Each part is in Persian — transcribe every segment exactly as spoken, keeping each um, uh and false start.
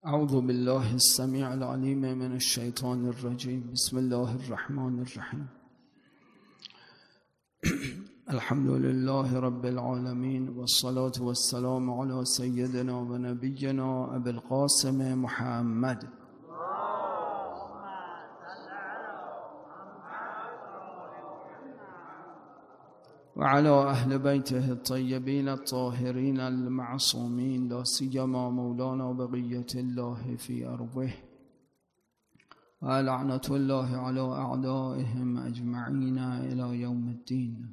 أعوذ بالله السميع العليم من الشيطان الرجيم. بسم الله الرحمن الرحيم. الحمد لله رب العالمين، والصلاة والسلام على سيدنا ونبينا أبي القاسم محمد وعلى أهل بيته الطيبين الطاهرين المعصومين، لا سيما مولانا بقية الله في أرضه، ولعنة الله على أعدائهم أجمعين إلى يوم الدين.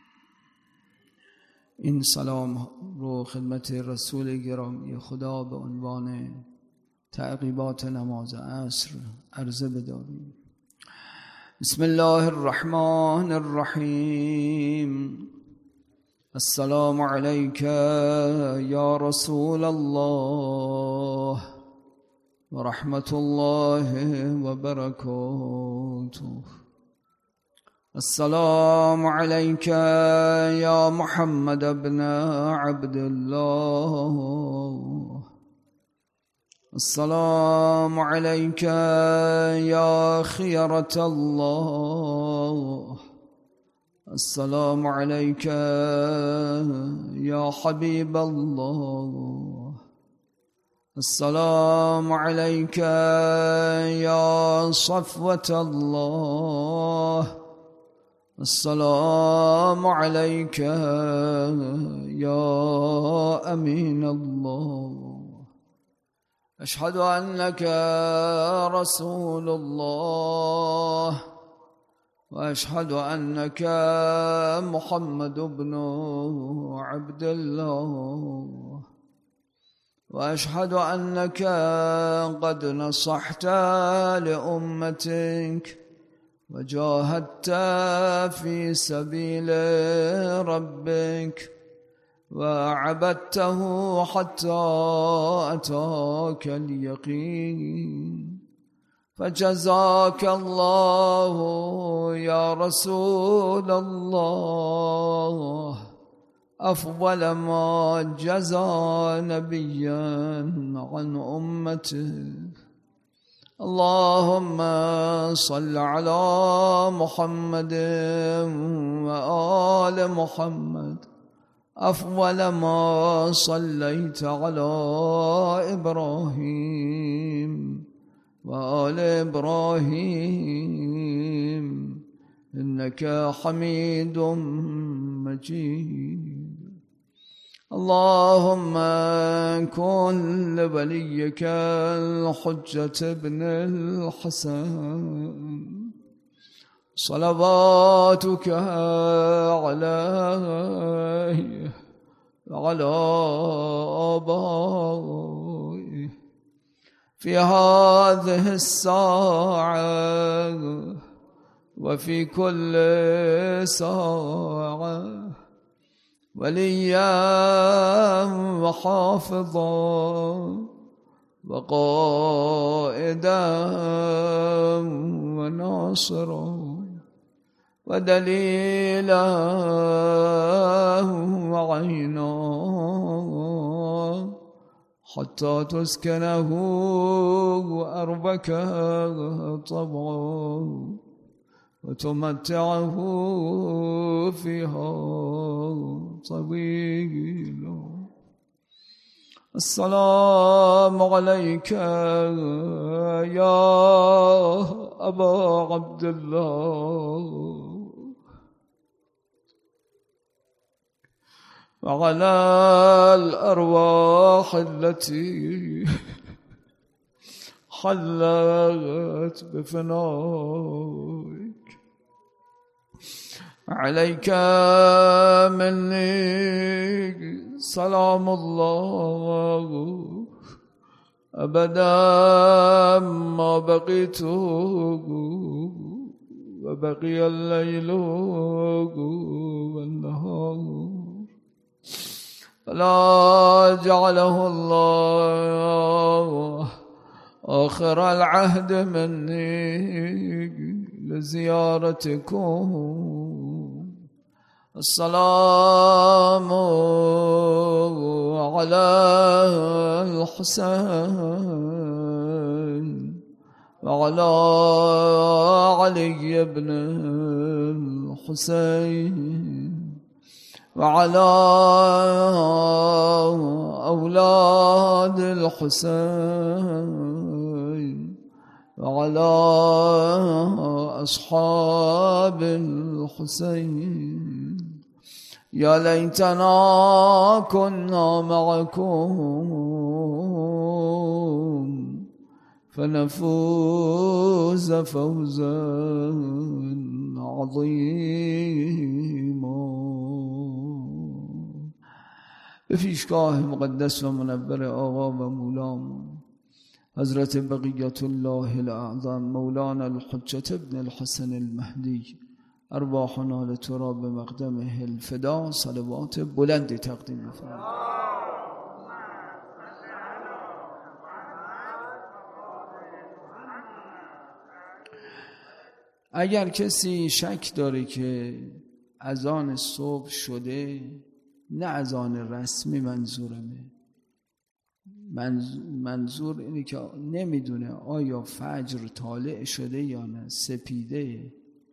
این سلام رو خدمت رسول گرامی خدا به عنوان تعقیبات نماز عصر عرضه بداریم. بسم الله الرحمن الرحیم. السلام علیک یا رسول الله و رحمت الله و برکاته. السلام علیک یا محمد ابن عبد الله. السلام عليك يا خيرة الله. السلام عليك يا حبيب الله. السلام عليك يا صفوة الله. السلام عليك يا أمين الله. أشهد أنك رسول الله، وأشهد أنك محمد بن عبد الله، وأشهد أنك قد نصحت لأمتك وجاهدت في سبيل ربك وعبدته حتى أتاك اليقين. فجزاك الله يا رسول الله أفضل ما جزى نبيا عن أمته. اللهم صل على محمد وآل محمد أفضل ما صليت على إبراهيم وآل إبراهيم إنك حميد مجيد. اللهم كن لوليك الحجة بن الحسن صلواتك عليه وعلى آبائه في هذه الساعة وفي كل ساعة، وليا وحافظا وقائدا وناصرا ودليلا وعينا حتى تسكنه أرضك طوعا وتمتعه فيها طويلا. السلام عليك يا أبا عبد الله وعلى الأرواح التي حلت بفنائك. عليك مني سلام الله أبدا ما بقيت وبقي الليل والنهار، فلا جعله الله آخر العهد مني لزيارتكم. السلام على الحسين وعلى علي بن الحسين وعلى أولاد الحسين وعلى أصحاب الحسين يا ليتنا كنا معكم فنفوز فوزا عظيما. به پیشگاه مقدس و منور آقا و مولام حضرت بقیت الله الاعظم مولانا الحجة ابن الحسن المهدی ارواحنا لتراب مقدمه الفدا صلوات بلندی تقدیم فرمایید. اگر کسی شک داره که اذان صبح شده، نه اذان رسمی منظورمه، منظور اینه که نمیدونه آیا فجر طالع شده یا نه، سپیده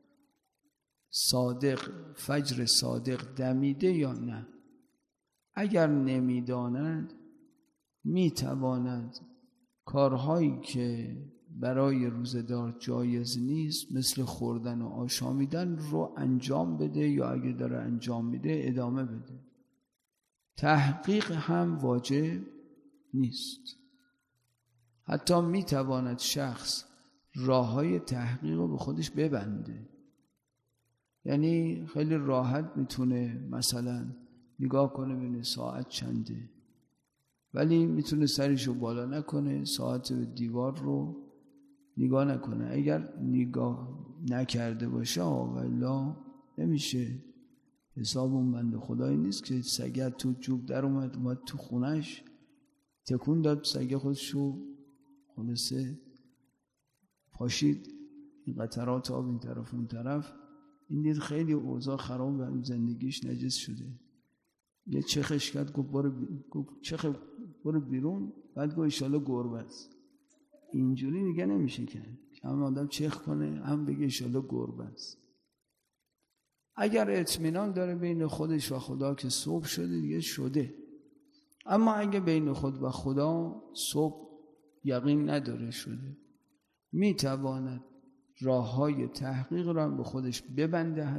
صادق، فجر صادق دمیده یا نه. اگر نمیداند میتواند کارهایی که برای روزدار جایز نیست مثل خوردن و آشامیدن رو انجام بده، یا اگه داره انجام میده ادامه بده. تحقیق هم واجب نیست. حتی میتواند شخص راههای تحقیق رو به خودش ببنده. یعنی خیلی راحت میتونه مثلا نگاه کنه ببینه ساعت چنده، ولی میتونه سرشو بالا نکنه، ساعت دیوار رو نگاه نکنه. اگر نگاه نکرده باشه والا نمیشه. حساب اون بنده خدایی نیست که سگت تو جوب در اومد اومد تو خونش تکون داد، سگ خودشو خلاصه پاشید این قطرات آب این طرف اون طرف. این دید خیلی اوضاع خراب و زندگیش نجس شده. یه چخش کرد، گفت برو بیرون. گفت چخ برو بیرون. بعد گفت ایشالا گربه است. اینجوری دیگه نمیشه که هم آدم چخ کنه هم بگه ایشالا گربه است. اگر اطمینان داره بین خودش و خدا که صبح شده دیگه شده. اما اگه بین خود و خدا صبح یقین نداره شده، میتواند راه های تحقیق را به خودش ببنده،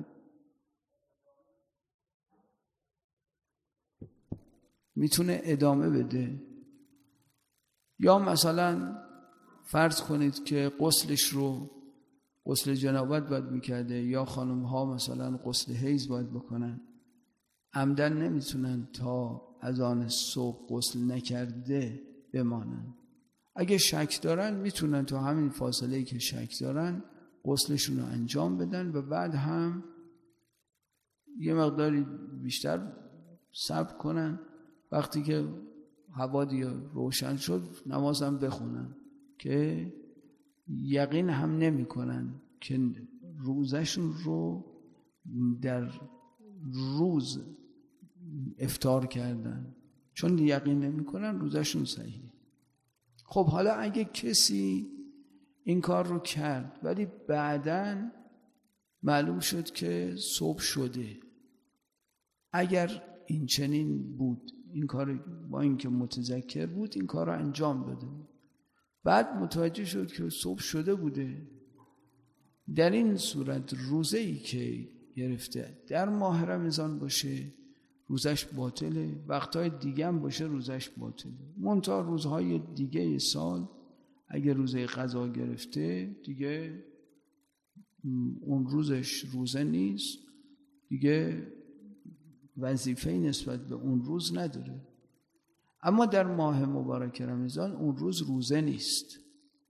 میتونه ادامه بده. یا مثلا فرض کنید که غسلش رو غسل جنابت باید میکرده، یا خانم ها مثلا غسل حیض باید بکنن، عمدن نمیتونن تا اذان صبح غسل نکرده بمانن. اگه شک دارن میتونن تا همین فاصله که شک دارن غسلشون رو انجام بدن و بعد هم یه مقداری بیشتر صبر کنن. وقتی که هوا دیگه روشن شد نمازم بخونن، که یقین هم نمی کنن که روزشون رو در روز افطار کردن، چون یقین نمی کنن روزشون صحیح. خب حالا اگه کسی این کار رو کرد ولی بعداً معلوم شد که صبح شده، اگر این چنین بود، این کار با اینکه متذکر بود این کار رو انجام داده، بعد متوجه شد که صبح شده بوده، در این صورت روزه‌ای که گرفته در ماه رمضان باشه روزش باطله، وقتهای دیگه هم باشه روزش باطله. منتها روزهای دیگه سال اگه روزه قضا گرفته دیگه اون روزش روزه نیست، دیگه وظیفه‌ای نسبت به اون روز نداره. اما در ماه مبارک رمضان اون روز روزه نیست،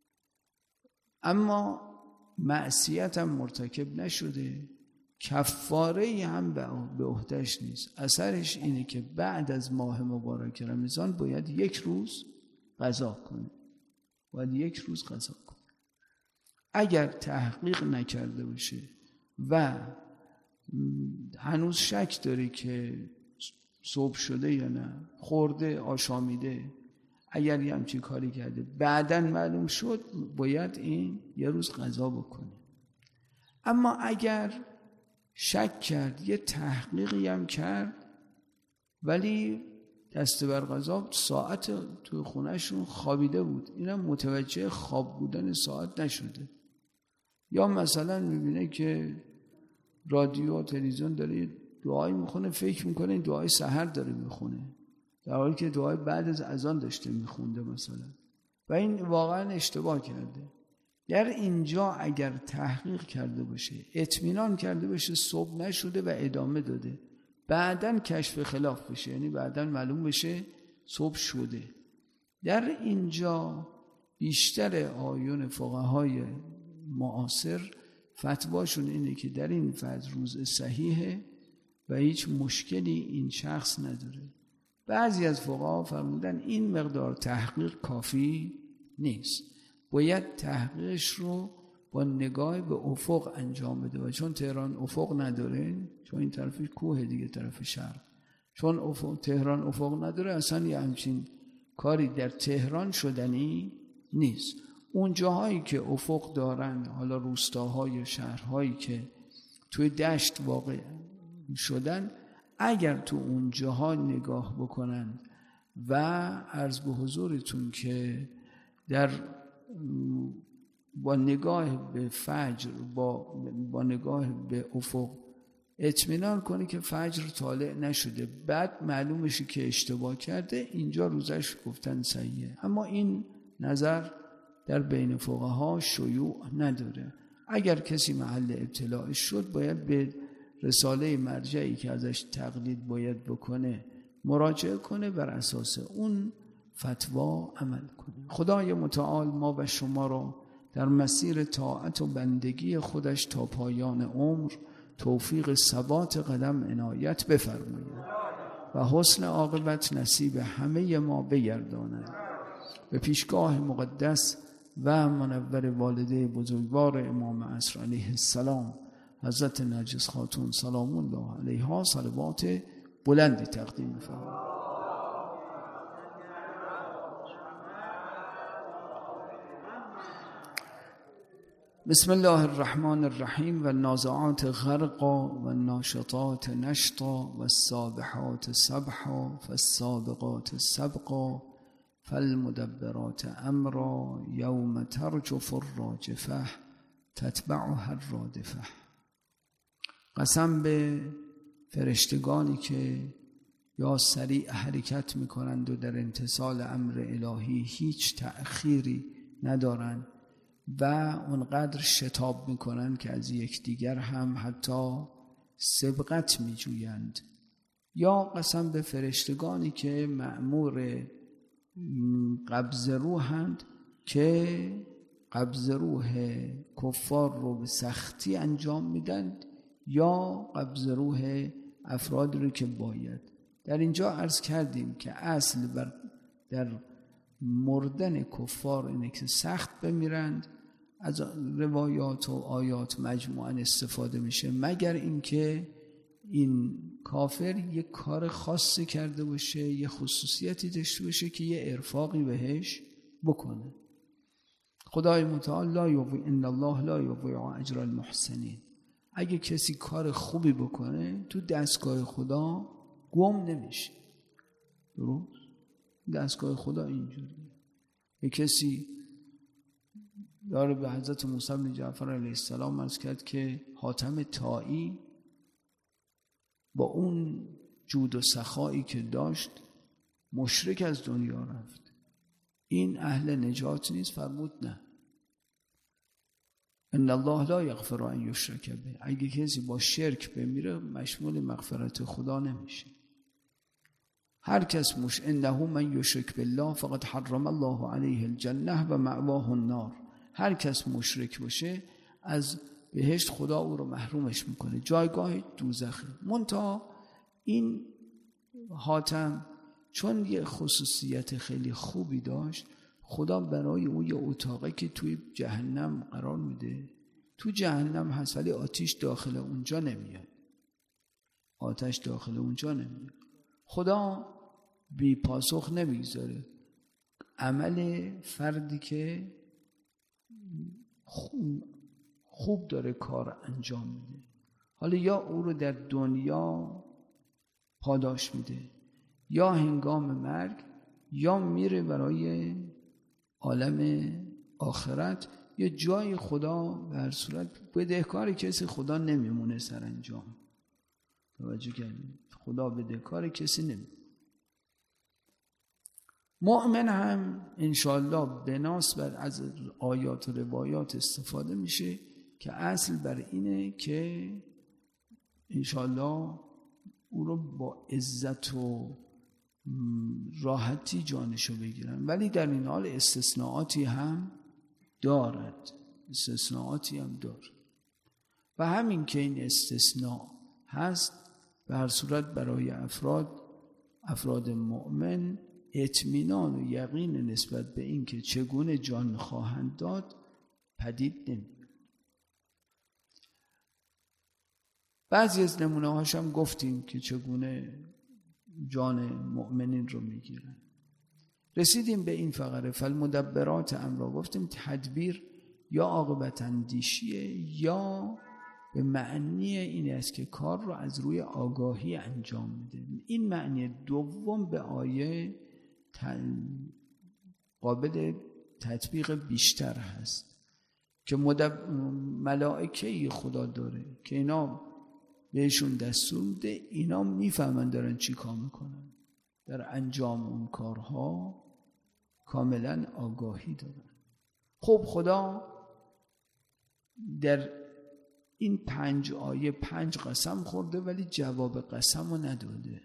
اما معصیت هم مرتکب نشده، کفاره هم به عهده‌اش نیست. اثرش اینه که بعد از ماه مبارک رمضان باید یک روز قضا کنه، باید یک روز قضا کنه. اگر تحقیق نکرده باشه و هنوز شک داری که صبح شده یا نه، خورده آشامیده، اگر یه همچین کاری کرده بعداً معلوم شد باید این یه روز قضا بکنه. اما اگر شک کرد، یه تحقیقی هم کرد ولی دست بر قضا ساعت تو خونهشون خوابیده بود، اینم متوجه خواب بودن ساعت نشده، یا مثلا میبینه که رادیو تلویزیون داره دعایی میخونه، فکر میکنه این دعای سحر داره میخونه در حالی که دعای بعد از اذان داشته میخونده مثلا، و این واقعا اشتباه کرده. در اینجا اگر تحقیق کرده باشه، اطمینان کرده باشه صبح نشده و ادامه داده، بعداً کشف خلاف بشه، یعنی بعداً معلوم بشه صبح شده، در اینجا بیشتر آیون فقهای معاصر فتواشون اینه که در این فاز روز صحیحه و هیچ مشکلی این شخص نداره. بعضی از فقها فرمودن این مقدار تحقیق کافی نیست، باید تحقیقش رو با نگاه به افق انجام بده، و چون تهران افق نداره، چون این طرفش کوه دیگه طرف شرق، چون افق تهران افق نداره اصلا یه همچین کاری در تهران شدنی نیست. اون جاهایی که افق دارن، حالا روستاهای یا شهرهایی که توی دشت واقع شدن، اگر تو اون جاها نگاه بکنن و عرض به حضورتون که در با نگاه به فجر با, با نگاه به افق اطمینان کنه که فجر طالع نشده، بعد معلوم بشه که اشتباه کرده، اینجا روزش گفتن صحیحه. اما این نظر در بین فقها شیوع نداره. اگر کسی محل ابتلاعش شد باید به رساله مرجعی که ازش تقلید باید بکنه مراجعه کنه، بر اساس اون فتوا عمل کنه. خدای متعال ما و شما را در مسیر طاعت و بندگی خودش تا پایان عمر توفیق ثبات قدم عنایت بفرماید و حسن عاقبت نصیب همه ما بگرداند. به پیشگاه مقدس و منور والده بزرگوار امام عصر علیه السلام حضرت نرگس خاتون سلام الله علیها صلوات بلندی تقدیم فرمایید. بسم الله الرحمن الرحیم و النازعات غرقا و الناشطات نشطا و السابحات سبحا فالسابقات سبقا فالمدبرات امرا یوم ترجف الراجفه تتبعها الرادفه. قسم به فرشتگانی که یا سریع حرکت میکنند و در امتثال امر الهی هیچ تأخیری ندارند و اونقدر شتاب میکنند که از یکدیگر هم حتی سبقت میجویند. یا قسم به فرشتگانی که مأمور قبض روحند که قبض روح کفار رو به سختی انجام میدن، یا قبض روح افراد رو که باید. در اینجا عرض کردیم که اصل بر در مردن کفار اینه که سخت بمیرند، از روایات و آیات مجموعاً استفاده میشه، مگر اینکه این کافر یک کار خاصی کرده باشه، یه خصوصیتی داشته باشه که یه ارفاقی بهش بکنه. خدای متعال لا یضیع ان الله لا یضیع اجر المحسنین. اگه کسی کار خوبی بکنه تو دستگاه خدا گم نمیشه. درست؟ دستگاه خدا اینجوریه. یه کسی داره به حضرت موسی بن جعفر علیه السلام عرض کرد که حاتم طایی با اون جود و سخایی که داشت مشرک از دنیا رفت، این اهل نجات نیست؟ فرمود نه، ان الله لا یغفر ان یشرک به. اگه کسی با شرک بمیره مشمول مغفرت خدا نمیشه. هر کس مش انه من یشرک بالله فقد حرم الله علیه الجنه و مأواه النار. هر کس مشرک باشه از بهشت خدا او رو محرومش میکنه، جایگاه دوزخه. منتها این حاتم چون یه خصوصیت خیلی خوبی داشت، خدا برای اون یه اتاقه که توی جهنم قرار میده. تو جهنم هست ولی آتش داخل اونجا نمیاد، آتش داخل اونجا نمیاد. خدا بی پاسخ نمیگذاره. عمل فردی که خوب داره کار انجام میده. حالا یا او رو در دنیا پاداش میده یا هنگام مرگ یا میره برای عالم آخرت، یه جای خدا به هر صورت بدهکار کسی خدا نمیمونه سرانجام. توجه کردید؟ خدا بدهکار کسی نمیمونه. مؤمن هم انشاءالله بناس بر از آیات و روایات استفاده میشه که اصل بر اینه که انشاءالله او رو با عزت و راحتی جانشو بگیرن، ولی در این حال استثناءاتی هم دارد استثناءاتی هم دارد و همین که این استثناء هست به هر صورت برای افراد افراد مؤمن اطمینان و یقین نسبت به این که چگونه جان خواهند داد پدید نمیاد. بعضی از نمونه هاش هم گفتیم که چگونه جان مؤمنین رو میگیرن. رسیدیم به این فقره فالمدبرات امرا. گفتیم تدبیر یا عاقبت اندیشیه یا به معنی این است که کار رو از روی آگاهی انجام میده. این معنی دوم به آیه قابل تطبیق بیشتر هست که مدب... ملائکه خدا داره که اینا بهشون دستور میده، اینا میفهمن دارن چی کار میکنن، در انجام اون کارها کاملا آگاهی دارن. خب خدا در این پنج آیه پنج قسم خورده ولی جواب قسم رو نداده.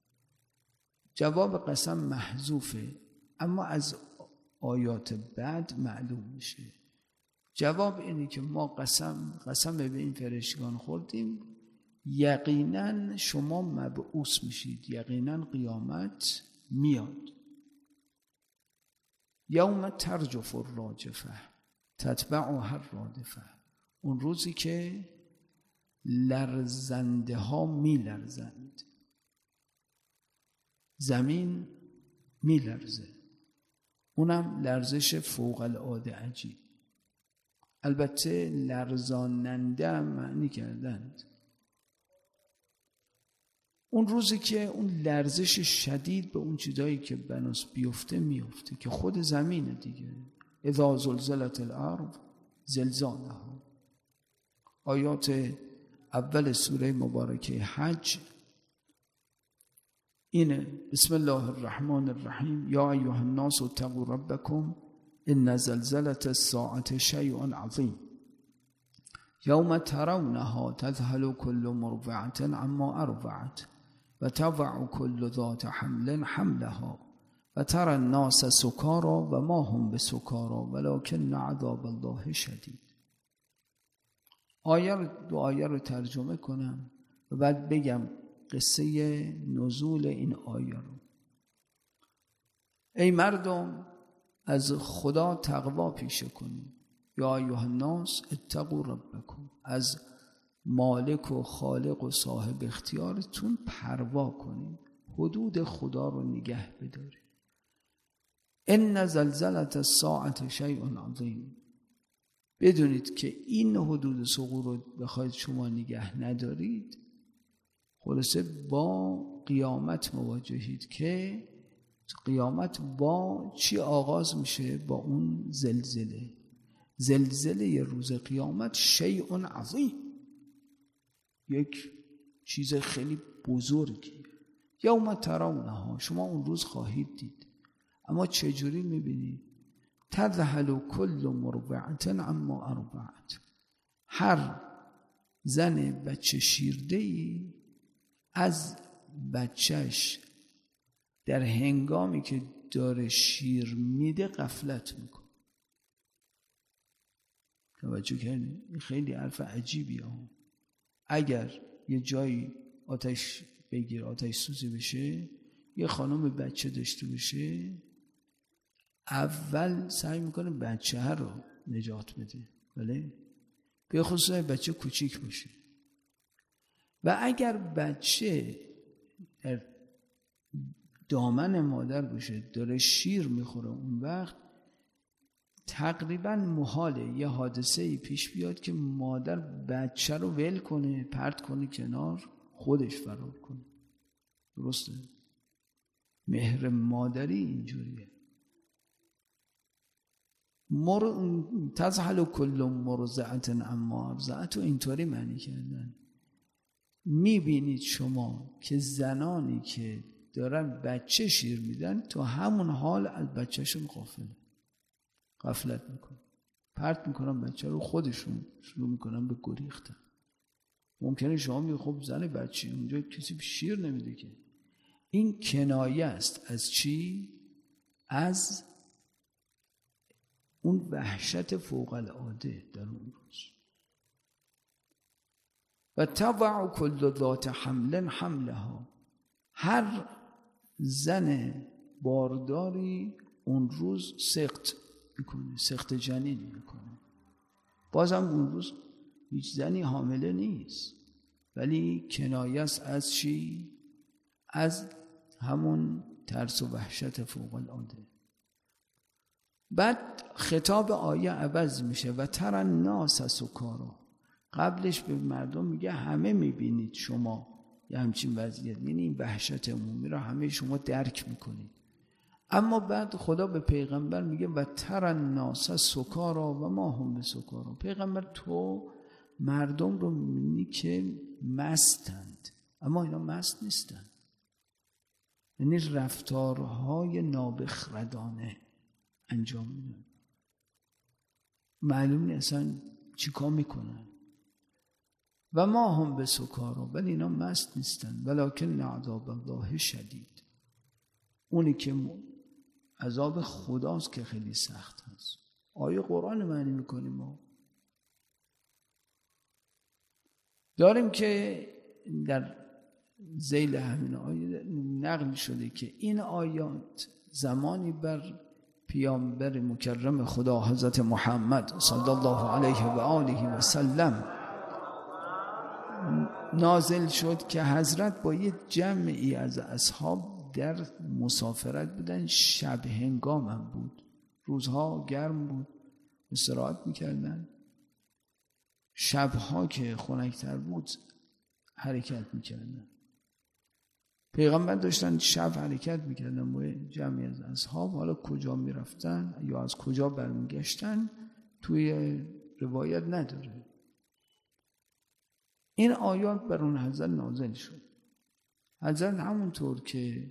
جواب قسم محذوفه اما از آیات بعد معلوم میشه. جواب اینه که ما قسم قسم به این فرشتگان خوردیم، یقینا شما مبعوث میشید، یقینا قیامت میاد. یوم ترجف الراجفه تتبعها الرادفه. اون روزی که لرزنده ها می لرزند، زمین می لرزه، اونم لرزش فوق العاده عجیب. البته لرزاننده هم معنی کردند. اون روزی که اون لرزش شدید به اون چیزایی که بناس بیفته میفته که خود زمینه دیگه. اذا زلزلت الارض زلزالها. آیات اول سوره مبارکه حج اینه. بسم الله الرحمن الرحیم. یا ایها الناس اتقوا ربکم ان زلزلة الساعة شیء عظیم یوم ترونها تذهل كل مرضعة عما ارضعت و تضع كل ذات حمل حملها و ترى الناس سکارى و ما هم بسکارى ولكن عذاب الله شدید. آیه رو دو آیه رو ترجمه کنم و بعد بگم قصه نزول این آیه رو. ای مردم از خدا تقوا پیشه کنید. یا ایها الناس اتقوا ربکم. از مالک و خالق و صاحب اختیارتون پروا کنید، حدود خدا رو نگه بدارید. ان زلزلة الساعة شیء عظیم. بدونید که این حدود ثقور رو بخواید شما نگه ندارید، خلاصه با قیامت مواجهید که قیامت با چی آغاز میشه؟ با اون زلزله. زلزله روز قیامت شیء عظیم، یک چیز خیلی بزرگی. یوم ترونها، شما اون روز خواهید دید. اما چجوری میبینید؟ تذهل كل مرضعة عما ارضعت. هر زن بچه شیرده‌ای از بچهش در هنگامی که داره شیر میده غفلت میکنه. توجه کردید؟ این خیلی حرف عجیبیه. اگر یه جایی آتش بگیر، آتش سوزی بشه، یه خانم بچه داشته باشه، اول سعی میکنه بچه ها رو نجات بده، بله؟ به خصوص بچه کوچیک باشه. و اگر بچه در دامن مادر باشه داره شیر میخوره، اون وقت تقریبا محاله یه حادثه پیش بیاد که مادر بچه رو ول کنه، پرت کنه کنار، خودش فرار کنه. درسته؟ مهر مادری اینجوریه. مر... تزحل کل مرضعت اما ارضعت، اینطوری معنی کردن. میبینید شما که زنانی که دارن بچه شیر میدن تو همون حال از بچهشون غافل غفلت میکنن، پرت میکنن بچه رو، خودشون شروع میکنن به گریختن. ممکنه شما میگه خب زن بچه اونجا کسی شیر نمیده که. این کنایه است از چی؟ از اون وحشت فوق العاده در اون روز. و تضع کل ذات حمل حملها، هر زن بارداری اون روز سقط میکنه، سقط جنین میکنه. بازم اون روز هیچ زنی حامله نیست، ولی کنایه است از چی؟ از همون ترس و وحشت فوق العاده. بعد خطاب آیه عوض میشه و تر الناس سکارا. قبلش به مردم میگه همه میبینید شما یه همچین وضعیت، یعنی این وحشت عمومی رو همه شما درک میکنید. اما بعد خدا به پیغمبر میگه و تر الناس سکارا و ما هم بسکارا. پیغمبر تو مردم رو میبینی که مستند، اما اینا مست نیستند. یعنی رفتارهای نابخردانه انجام میدن، معلوم نیست اصلا چی کار میکنن. و ما هم به سکارا، ولی اینا مست نیستن. ولکن عذاب الله شدید، اونی که عذاب خداست که خیلی سخت هست. آیه قرآن معنی میکنیم. ما داریم که در ذیل همین آیه نقل شده که این آیات زمانی بر پیامبر مکرم خدا حضرت محمد صلی الله علیه و آله و سلم نازل شد که حضرت با یه جمعی از اصحاب در مسافرت بودن. شب هنگام هم بود، روزها گرم بود، استراحت میکردن. شبها که خنک‌تر بود حرکت میکردن. پیغمبر داشتن شب حرکت میکردن با جمعی از اصحاب. حالا کجا میرفتن یا از کجا برمیگشتن توی روایت نداره. این آیات بر اون حضرت نازل شد. حضرت همونطور که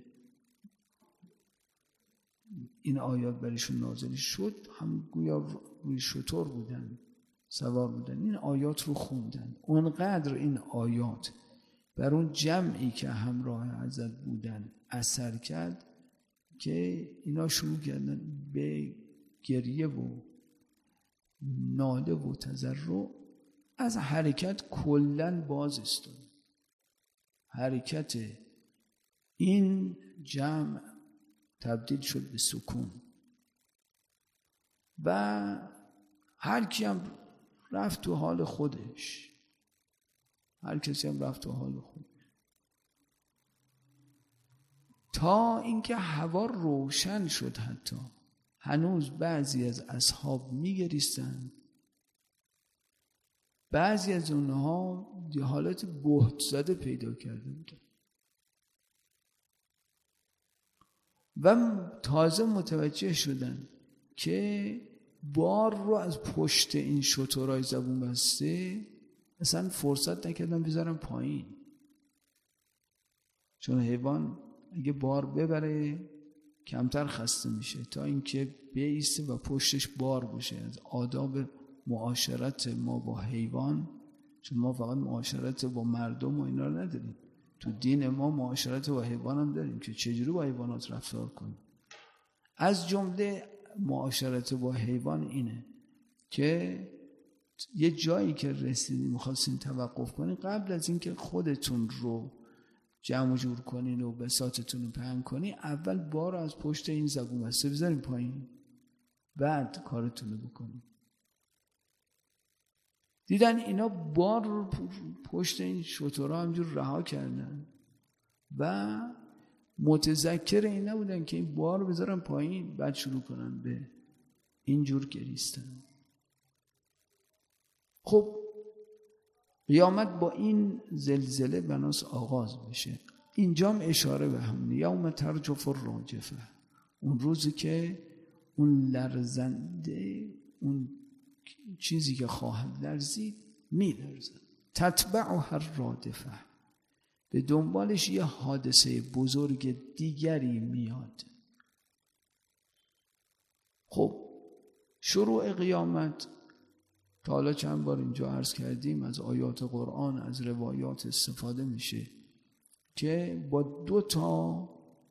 این آیات برشون نازل شد هم گویا روی شتر بودن، سوار بودن، این آیات رو خوندن. اونقدر این آیات بر اون جمعی که همراه حضرت بودن اثر کرد که اینا شروع کردن به گریه و ناله و تضرع، از حرکت کلن باز استاد. حرکت این جمع تبدیل شد به سکون و هر کی هم رفت تو حال خودش. هر کسی هم رفت تو حال خودش تا اینکه هوا روشن شد. حتی هنوز بعضی از اصحاب میگریستن، بعضی از اونها دی حالت بهت زده پیدا کرده بودن و تازه متوجه شدن که بار رو از پشت این شترهای زبون بسته اصلا فرصت نکردن بذارن پایین، چون حیوان اگه بار ببره کمتر خسته میشه تا اینکه بیسته و پشتش بار باشه. از آداب معاشرت ما با حیوان، چون ما فقط معاشرت با مردم و اینا رو نداریم، تو دین ما معاشرت با حیوان هم داریم که چجوری با حیوانات رفتار کنیم. از جمله معاشرت با حیوان اینه که یه جایی که رسیدین میخواستین توقف کنین، قبل از اینکه خودتون رو جمع جور کنین و بساطتون رو پهن کنین، اول بار از پشت این زبون بسته بذارین پایین، بعد کارتون رو بکنین. دیدن اینا بار رو پشت این شترها همجور رها کردن و متذکر این نبودن که این بار بذارن پایین بعد شروع کنن به اینجور گریستن. خب قیامت با این زلزله بناس آغاز بشه. اینجام اشاره به همون یوم ترجف الراجفه، اون روزی که اون لرزنده، اون چیزی که خواهد لرزید میلرزد. تتبعها الرادفه، به دنبالش یه حادثه بزرگ دیگری میاد. خب شروع قیامت تا حالا چند بار اینجا عرض کردیم از آیات قرآن، از روایات استفاده میشه که با دو تا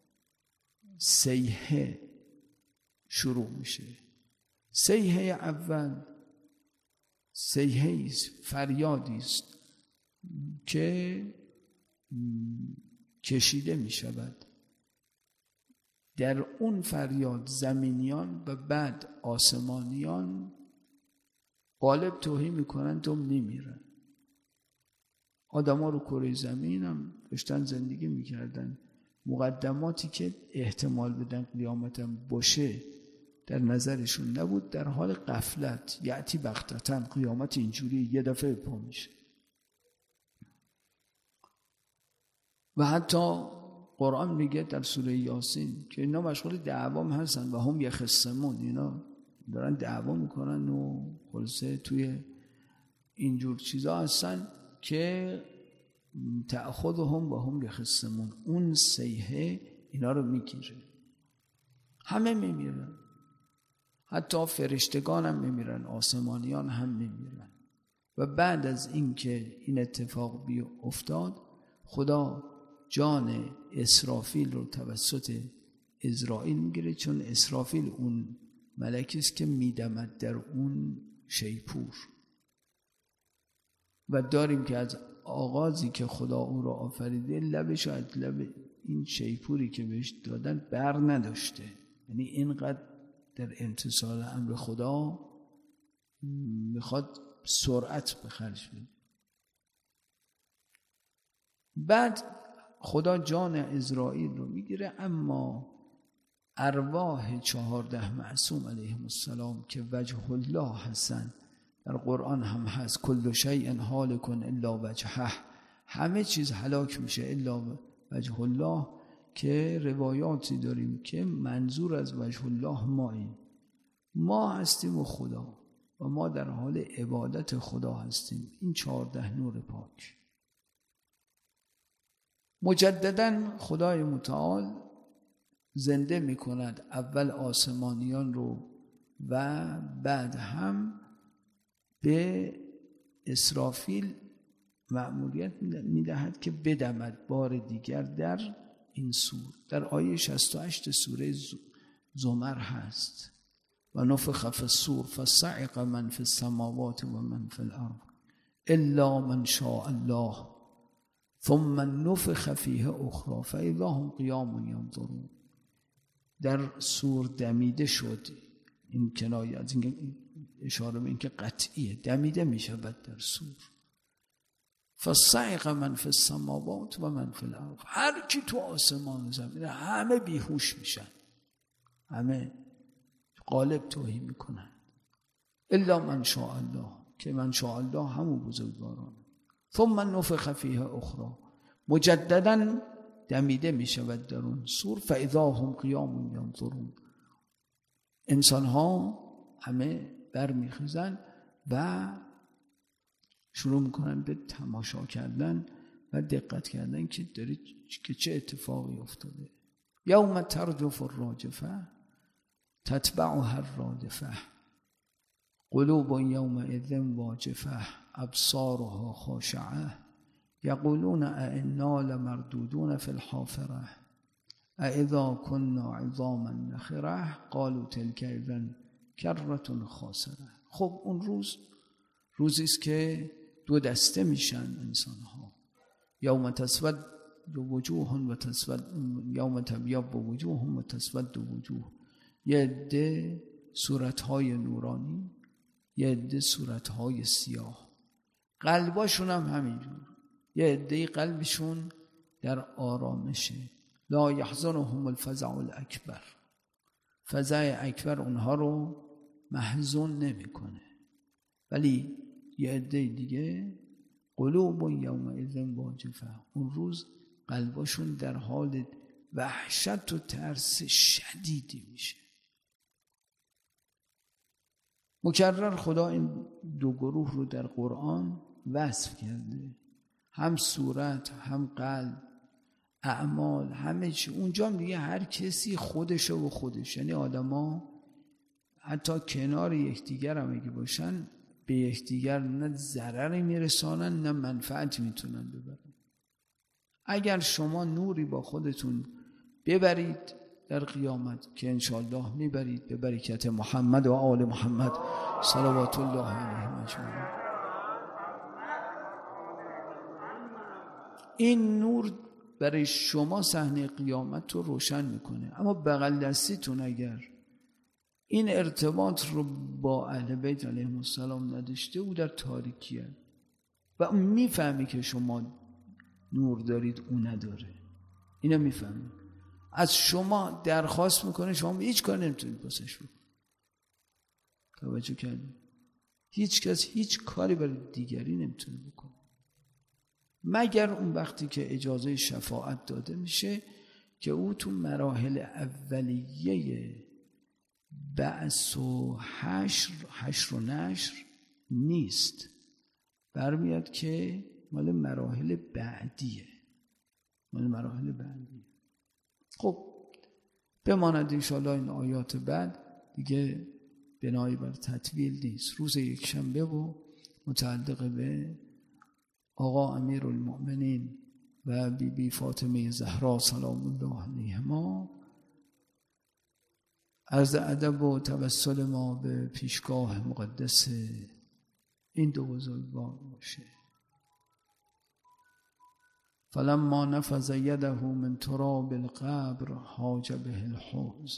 صیحه شروع میشه. صیحه اول صیحه است، فریادی است که کشیده می شود. در اون فریاد زمینیان و بعد آسمانیان غالب توهین میکنن تو میمیرن. آدم ها رو کره زمین هم داشتن زندگی میکردن، مقدماتی که احتمال بدن قیامت هم باشه در نظرشون نبود. در حال غفلت یعتی بغتةً، قیامت اینجوری یه دفعه پا میشه. و حتی قرآن میگه در سوره یاسین که اینا مشغول دعوام هستن و هم یخصمون، اینا دارن دعوا میکنن و خلاصه توی اینجور چیزا هستن که تأخذهم و هم یخصمون، اون صیحه اینا رو میگیره. همه میمیرن، حتی فرشتگان هم میمیرن، آسمانیان هم میمیرن. و بعد از این که این اتفاق بی افتاد، خدا جان اسرافیل رو توسط عزرائیل میگیره، چون اسرافیل اون ملکی است که میدمد در اون شیپور. و داریم که از آغازی که خدا اون رو آفریده لبش از لب این شیپوری که بهش دادن بر نداشته، یعنی اینقدر در امتثال امر خدا میخواد سرعت به خرج بده. بعد خدا جان عزرائیل رو میگیره، اما ارواح چهارده معصوم علیهم السلام که وجه الله هستن، در قرآن هم هست کل شیء هالک الا وجهه، همه چیز هلاک میشه الا وجه الله، که روایاتی داریم که منظور از وجه الله ماییم، ما هستیم و خدا، و ما در حال عبادت خدا هستیم. این چهارده نور پاک. مجددا خدای متعال زنده می کند اول آسمانیان رو و بعد هم به اسرافیل مأموریت می دهد که بدمد بار دیگر در این سور. در آیه شصت و هشت سوره زمر هست و نفخ فی الصور فصعق من فی السماوات و من فی الارض الا من شاء الله ثم نفخ فیه اخری فاذا هم قیام ینظرون. در سور دمیده شد، این کنایه از این اشاره به این که قطعیه دمیده می شود در سور. فصعق من فی السماوات و من فی الارض، هر کی تو آسمان و زمین همه بیهوش میشن، همه غالب توهی میکنن، الا من شاء الله، که من شاء الله همون بزرگواران. ثم نفخ فیه اخری، مجددا دمیده می شود در اون سور فاذا هم قیام ینظرون، انسان ها همه برمیخیزن و شروع میکنن به تماشا کردن و دقت کردن که داره که چه اتفاقی افتاده. یوم ترجف الراجفه تتبعها الرادفه قلوب یومئذ واجفه ابصارها خاشعه یقولون ائنا لمردودون فی الحافره اذا كنا عظاما نخره قالوا تلك اذا کرة خاسره. خب اون روز روزی است که دو دسته میشن انسان ها، یوم تسود وجوه و تسود یوم تبیض وجوه و تسود وجوه، یه عده صورت‌های نورانی، یه عده صورت‌های سیاه. قلباشون هم همینجور، یه عده قلبشون در آرامشه، لا یحزنهم الفزع الاکبر، فزع اکبر اونها رو محزون نمیکنه. ولی یه عده دیگه قلوب یومئذ واجفه، اون روز قلباشون در حال وحشت و ترس شدیدی میشه. مکرر خدا این دو گروه رو در قرآن وصف کرده، هم صورت هم قلب، اعمال، همه چی. اونجا میگه هر کسی خودشه و خودش، یعنی آدما حتی کنار یکدیگر هم اگه باشن به یکدیگر نه ضرری میرسانن نه منفعتی میتونن ببرن. اگر شما نوری با خودتون ببرید در قیامت که انشاءالله میبرید به برکت محمد و آل محمد صلوات الله علیهم اجمعین، این نور برای شما صحنه قیامت رو روشن میکنه. اما بغل دستیتون اگر این ارتباط رو با اهل بیت علیهم السلام نداشته، او در تاریکیه و اون میفهمی که شما نور دارید او نداره، اینو میفهمی، از شما درخواست میکنه، شما هیچ کار نمیتونید باسش بکنید. توجه کردید؟ هیچ کس هیچ کاری برای دیگری نمیتونه بکنه مگر اون وقتی که اجازه شفاعت داده میشه که او تو مراحل اولیه بعث و حشر حشر و نشر نیست، برمیاد که مال مراحل بعدیه، مال مراحل بعدیه. خب بماند انشاءالله این آیات بعد دیگه بنای بر تطویل نیست. روز یک شنبه و متعلق به آقا امیر المؤمنین و بی بی فاطمه زهرا سلام الله علیهما، عرض ادب و توسل ما به پیشگاه مقدس این دو بزرگوار باشه. فلما نفذ یده من تراب القبر حاج به الحوض.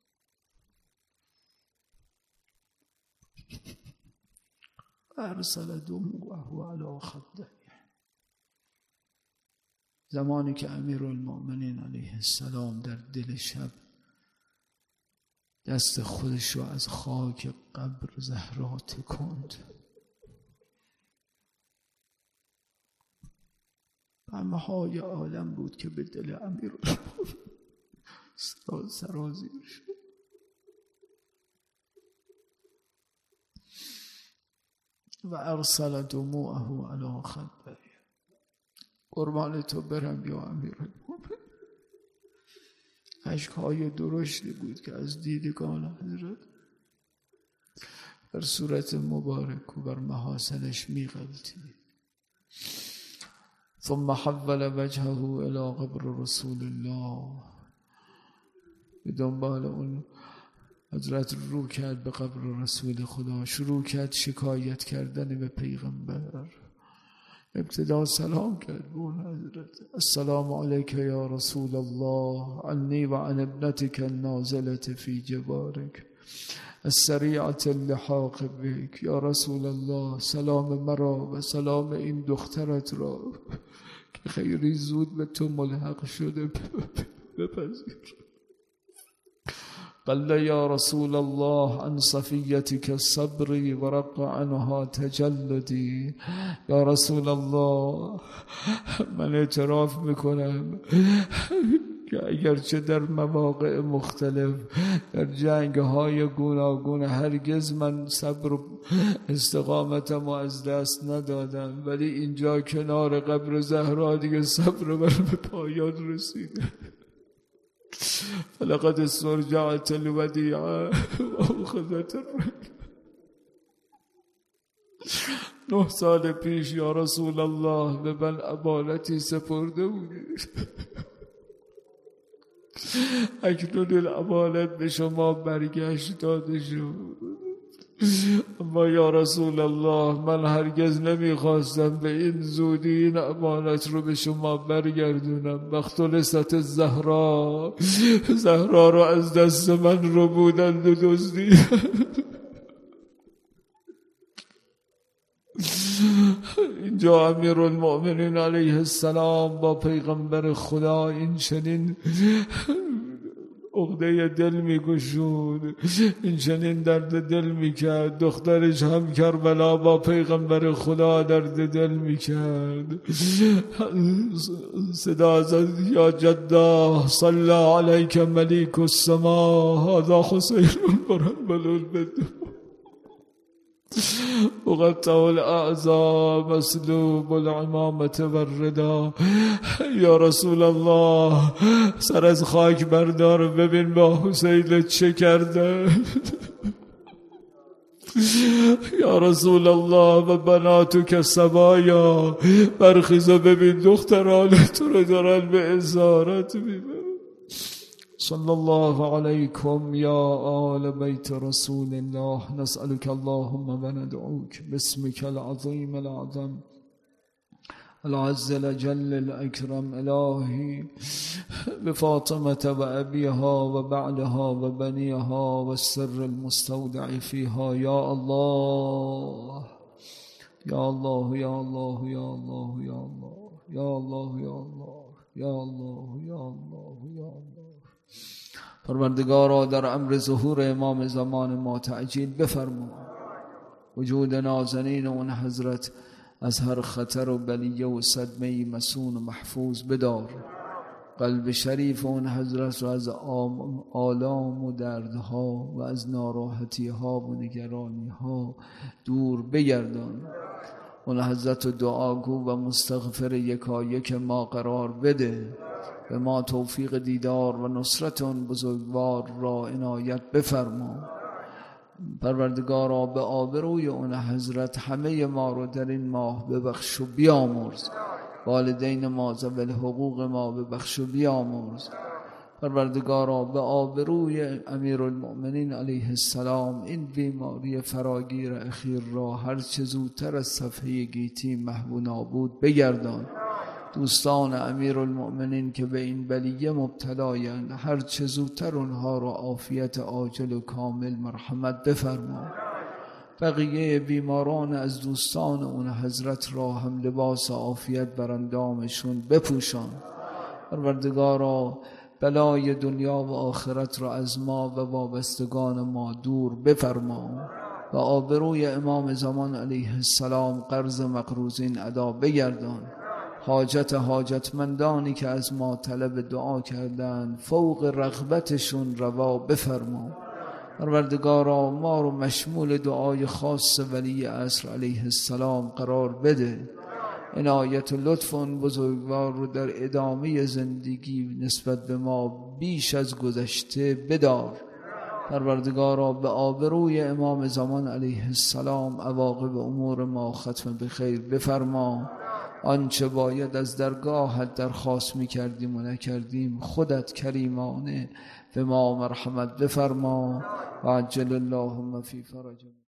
ارسل دموعه علی خده. زمانی که امیرالمؤمنین علیه السلام در دل شب دست خودش رو از خاک قبر زهرا تکند، غمهای عالم بود که به دل امیرالمؤمنین سرازیر شد. و ارسل دموعه علی خده. قربان تو برم یا امیرالمؤمنین. اشک‌های درشتی بود که از دیدگان حضرت بر صورت مبارک و بر محاسنش می‌غلتید. ثم حول وجهه الى قبر رسول الله. به دنبال اون حضرت رو کرد به قبر رسول خدا، شروع کرد شکایت کردن به پیغمبر. ابتدا سلام کرد به اون حضرت: السلام علیک یا رسول الله، عنی و عن ابنتک النازلة فی جوارک السریعة اللحاق بک. یا رسول الله، سلام مرا و سلام این دخترت را که خیلی زود به تو ملحق شده بپذیر. قال یا رسول الله عن صفیتک صبری و رق عنها تجلدی. یا رسول الله، من اعتراف میکنم که اگرچه در مواقع مختلف در جنگ های گوناگون هرگز من صبر و استقامتم از دست ندادم، ولی اینجا کنار قبر زهرا دیگه صبر من به پایان رسیده. فلقد استرجعت الودیعه و اخذت الرکب. نه سال پیش یا رسول الله به من امانتی سپرده بودی، اکنون این امانت به شما برگشت داده شد. اما یا رسول الله، من هرگز نمیخواستم به این زودی این امانت رو به شما برگردونم. مختلصت زهرا، زهرا رو از دست من رو بودند و دزدیدند. اینجا اینجا امیرالمؤمنین علیه السلام با پیغمبر خدا این چنین عقده دل میگشود، این چنین درد دل میکرد. دخترش هم کربلا با پیغمبر خدا درد دل میکرد. صدا زد یا جدا صلی علیک ملیک السما هذا حسین مرحبل البدو وقطع الاعضاء مسلوب العمامة والردا. یا رسول الله سر از خاک بردار، ببین با حسین چه کرده. یا رسول الله و بناتک سبایا، برخیز و ببین دختران تو رو دارن به اسارت میبرن. صلی الله علیکم یا آل بیت رسول الله، نسألك اللهم و ندعوك باسمك العظیم العظم العز الجل الاکرم. الهی بفاطمة و ابیها و بعلها و بنیها و السر المستودع فیها. یا الله یا الله یا الله یا الله یا الله یا الله یا الله یا الله یا الله یا الله. پروردگارا در امر ظهور امام زمان ما تعجیل بفرما. وجود نازنین اون حضرت از هر خطر و بلیه و صدمه مسون و محفوظ بدار. قلب شریف اون حضرت را از آلام و دردها و از ناراحتی ها و نگرانی ها دور بگردان. اون حضرت دعاگو و مستغفر یکایک ما قرار بده. به ما توفیق دیدار و نصرت اون بزرگوار را عنایت بفرما. پروردگارا به آبروی اون حضرت همه ما رو در این ماه ببخش و بیامرز. والدین ما ذوی حقوق ما ببخش و بیامرز. پروردگارا به آبروی امیرالمؤمنین علیه السلام این بیماری فراگیر اخیر را هر چه زودتر از صفحه گیتی محو و نابود بگردان. دوستان امیرالمؤمنین که به این بلیه مبتلایند هر چه زودتر اونها را عافیت عاجل و کامل مرحمت بفرما. بقیه بیماران از دوستان اون حضرت را هم لباس عافیت بر اندامشون بپوشان. پروردگارا بلای دنیا و آخرت را از ما و وابستگان ما دور بفرما. و آبروی امام زمان علیه السلام قرض مقروضین ادا بگردان. حاجت حاجتمندانی که از ما طلب دعا کردند فوق رغبتشون روا بفرما. پروردگارا ما رو مشمول دعای خاص ولی عصر علیه السلام قرار بده. عنایت و لطف اون بزرگوار رو در ادامه زندگی نسبت به ما بیش از گذشته بدار. پروردگارا به آبروی امام زمان علیه السلام عواقب امور ما ختم بخیر بفرما. آنچه باید از درگاهت درخواست می کردیم و نکردیم خودت کریمانه به ما مرحمت بفرما. و عجل اللهم فی فرج